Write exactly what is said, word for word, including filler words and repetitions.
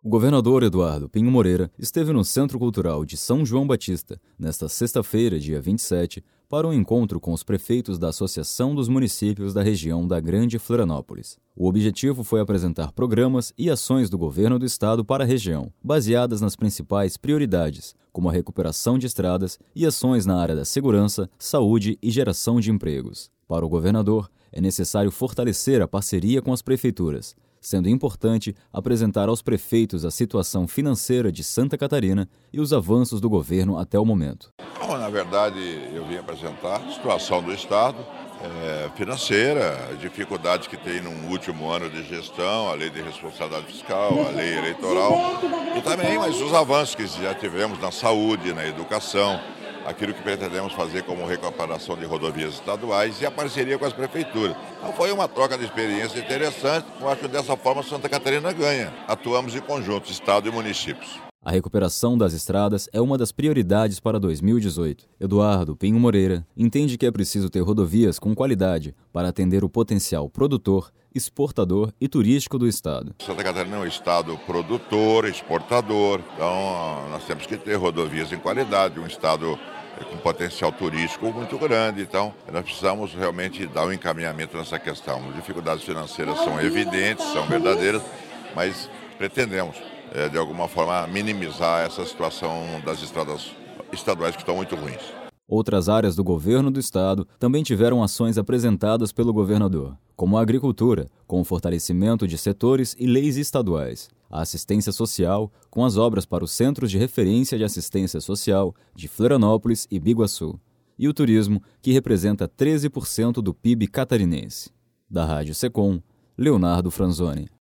O governador Eduardo Pinho Moreira esteve no Centro Cultural de São João Batista, nesta sexta-feira, dia vinte e sete, para um encontro com os prefeitos da Associação dos Municípios da região da Grande Florianópolis. O objetivo foi apresentar programas e ações do governo do estado para a região, baseadas nas principais prioridades, como a recuperação de estradas e ações na área da segurança, saúde e geração de empregos. Para o governador, é necessário fortalecer a parceria com as prefeituras, sendo importante apresentar aos prefeitos a situação financeira de Santa Catarina e os avanços do governo até o momento. Bom, na verdade, eu vim apresentar a situação do Estado é, financeira, as dificuldades que tem no último ano de gestão, a lei de responsabilidade fiscal, a lei eleitoral, e também mas os avanços que já tivemos na saúde, na educação, aquilo que pretendemos fazer como recuperação de rodovias estaduais e a parceria com as prefeituras. Então foi uma troca de experiência interessante. Eu acho que dessa forma Santa Catarina ganha. Atuamos em conjunto, Estado e municípios. A recuperação das estradas é uma das prioridades para dois mil e dezoito. Eduardo Pinho Moreira entende que é preciso ter rodovias com qualidade para atender o potencial produtor, exportador e turístico do estado. Santa Catarina é um estado produtor, exportador, então nós temos que ter rodovias em qualidade, um estado com potencial turístico muito grande, então nós precisamos realmente dar um encaminhamento nessa questão. As dificuldades financeiras são evidentes, são verdadeiras, mas pretendemos, é, de alguma forma, minimizar essa situação das estradas estaduais que estão muito ruins. Outras áreas do governo do estado também tiveram ações apresentadas pelo governador, como a agricultura, com o fortalecimento de setores e leis estaduais, a assistência social, com as obras para os Centros de Referência de Assistência Social de Florianópolis e Biguaçu, e o turismo, que representa treze por cento do P I B catarinense. Da Rádio Secom, Leonardo Franzoni.